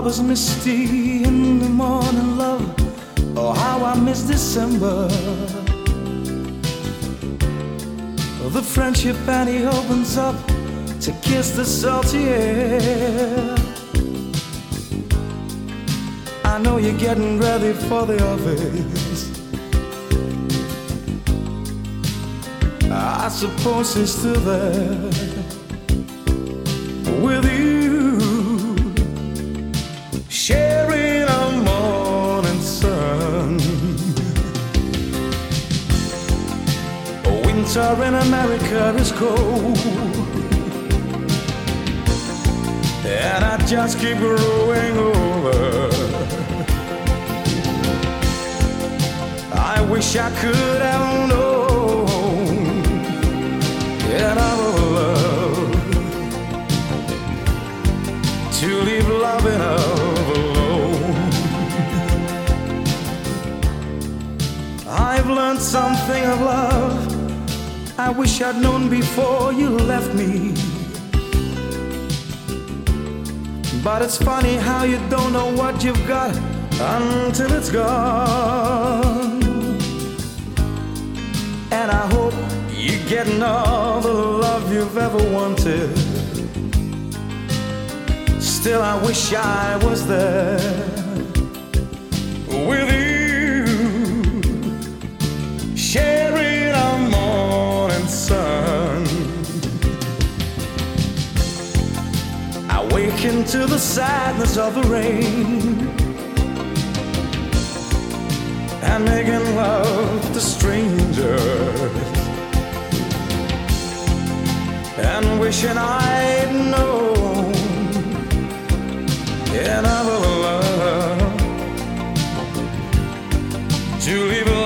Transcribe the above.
harbor's misty in the morning, love. Oh, how I miss December. The friendship and he opens up to kiss the salty air. I know you're getting ready for the office. I suppose he's still there with you, sharing a morning sun. Winter in America is cold, and I just keep growing older. I wish I could have known that I would love to leave loving alone. I've learned something of love I wish I'd known before you left me. But it's funny how you don't know what you've got until it's gone. And I hope you're getting all the love you've ever wanted. Still I wish I was there with you, sharing a morning sun. I wake into the sadness of the rain and making love to strangers, and wishing I'd known another love to leave